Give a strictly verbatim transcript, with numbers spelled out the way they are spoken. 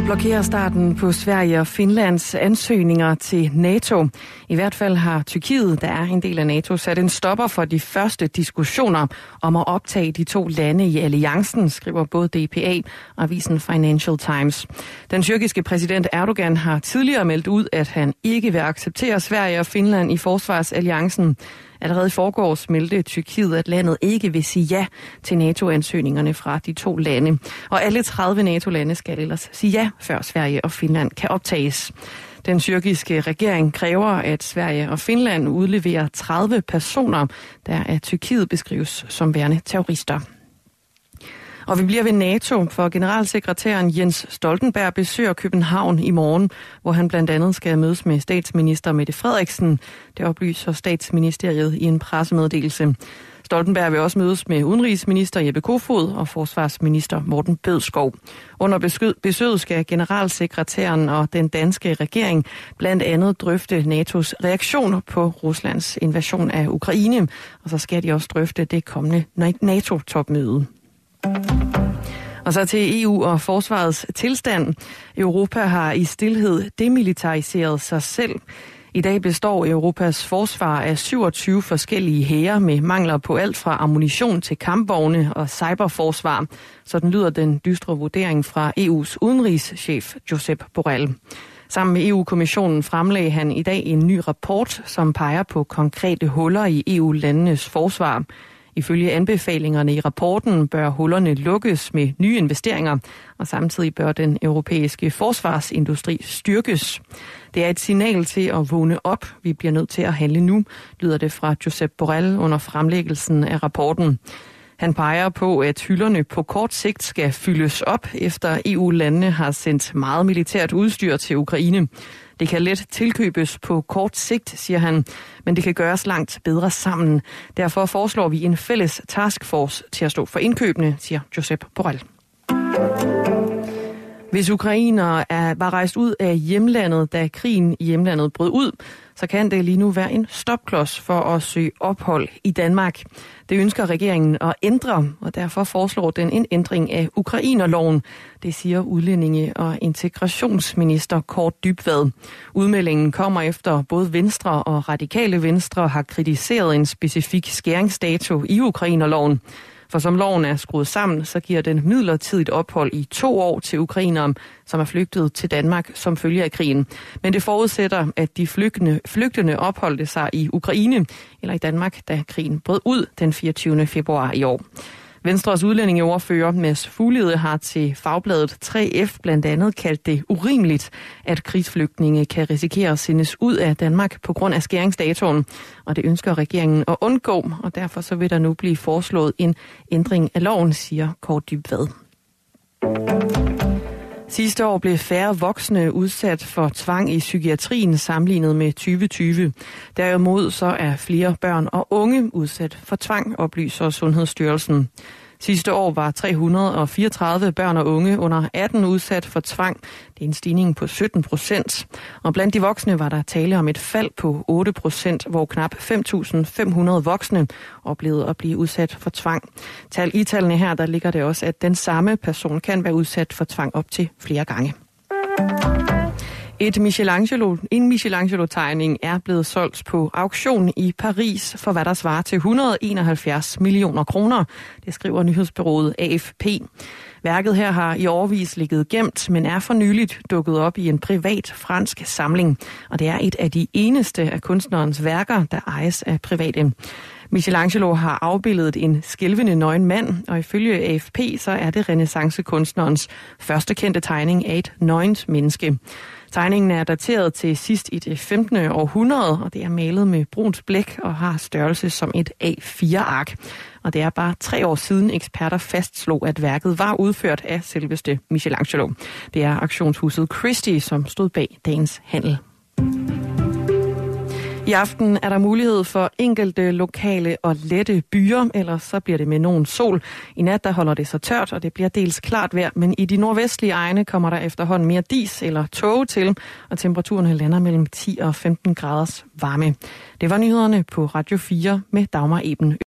Tyrkiet blokerer starten på Sverige og Finlands ansøgninger til NATO. I hvert fald har Tyrkiet, der er en del af NATO, sat en stopper for de første diskussioner om at optage de to lande i alliancen, skriver både D P A og avisen Financial Times. Den tyrkiske præsident Erdogan har tidligere meldt ud, at han ikke vil acceptere Sverige og Finland i forsvarsalliancen. Allerede i forgårs meldte Tyrkiet, at landet ikke vil sige ja til NATO-ansøgningerne fra de to lande. Og alle tredive NATO-lande skal ellers sige ja, før Sverige og Finland kan optages. Den tyrkiske regering kræver, at Sverige og Finland udleverer tredive personer, der af Tyrkiet beskrives som værende terrorister. Og vi bliver ved NATO, for generalsekretæren Jens Stoltenberg besøger København i morgen, hvor han blandt andet skal mødes med statsminister Mette Frederiksen. Det oplyser statsministeriet i en pressemeddelelse. Stoltenberg vil også mødes med udenrigsminister Jeppe Kofod og forsvarsminister Morten Bødskov. Under besøget skal generalsekretæren og den danske regering blandt andet drøfte N A T O's reaktioner på Ruslands invasion af Ukraine, og så skal de også drøfte det kommende NATO-topmøde. Og så til E U og forsvarets tilstand. Europa har i stilhed demilitariseret sig selv. I dag består Europas forsvar af syvogtyve forskellige hære med mangler på alt fra ammunition til kampvogne og cyberforsvar. Sådan lyder den dystre vurdering fra E U's udenrigschef Josep Borrell. Sammen med E U-kommissionen fremlagde han i dag en ny rapport, som peger på konkrete huller i E U-landenes forsvar. Ifølge anbefalingerne i rapporten bør hullerne lukkes med nye investeringer, og samtidig bør den europæiske forsvarsindustri styrkes. Det er et signal til at vågne op. Vi bliver nødt til at handle nu, lyder det fra Josep Borrell under fremlæggelsen af rapporten. Han peger på, at hylderne på kort sigt skal fyldes op, efter E U-landene har sendt meget militært udstyr til Ukraine. Det kan let tilkøbes på kort sigt, siger han, men det kan gøres langt bedre sammen. Derfor foreslår vi en fælles taskforce til at stå for indkøbene, siger Josep Borrell. Hvis ukrainere er, var rejst ud af hjemlandet, da krigen i hjemlandet brød ud, så kan det lige nu være en stopklods for at søge ophold i Danmark. Det ønsker regeringen at ændre, og derfor foreslår den en ændring af ukrainerloven. Det siger udlændinge- og integrationsminister Kort Dybvad. Udmeldingen kommer efter både Venstre og Radikale Venstre har kritiseret en specifik skæringsdato i ukrainerloven. For som loven er skruet sammen, så giver den midlertidigt ophold i to år til ukrainere, som er flygtet til Danmark som følge af krigen. Men det forudsætter, at de flygtende, flygtende opholdte sig i Ukraine eller i Danmark, da krigen brød ud den fireogtyvende februar i år. Venstres udlændingeordfører Mads Fuglede har til fagbladet tre F blandt andet kaldt det urimeligt, at krigsflygtninge kan risikere at sendes ud af Danmark på grund af skæringsdatoen. Og det ønsker regeringen at undgå, og derfor så vil der nu blive foreslået en ændring af loven, siger Kort Dybvad. Sidste år blev færre voksne udsat for tvang i psykiatrien sammenlignet med tyve tyve. Derimod så er flere børn og unge udsat for tvang, oplyser Sundhedsstyrelsen. Sidste år var tre hundrede og fireogtredive børn og unge under atten udsat for tvang. Det er en stigning på sytten procent. Og blandt de voksne var der tale om et fald på otte procent, hvor knap fem tusind fem hundrede voksne oplevede at blive udsat for tvang. Tal i tallene her, der ligger det også, at den samme person kan være udsat for tvang op til flere gange. Et Michelangelo, en Michelangelo-tegning er blevet solgt på auktion i Paris for hvad der svarer til et hundrede og enoghalvfjerds millioner kroner. Det skriver nyhedsbureauet A F P. Værket her har i årevis ligget gemt, men er for nyligt dukket op i en privat fransk samling. Og det er et af de eneste af kunstnerens værker, der ejes af private. Michelangelo har afbildet en skælvende nøgen mand, og ifølge A F P så er det renæssancekunstnerens første kendte tegning af et nøgent menneske. Tegningen er dateret til sidst i det femtende århundrede, og det er malet med brunt blæk og har størrelse som et A fire ark. Og det er bare tre år siden eksperter fastslog, at værket var udført af selveste Michelangelo. Det er auktionshuset Christie, som stod bag dagens handel. I aften er der mulighed for enkelte lokale og lette byer, ellers så bliver det med nogen sol. I nat der holder det så tørt, og det bliver dels klart vejr, men i de nordvestlige egne kommer der efterhånden mere dis eller tåge til, og temperaturerne lander mellem ti og femten graders varme. Det var nyhederne på Radio fire med Dagmar Eben.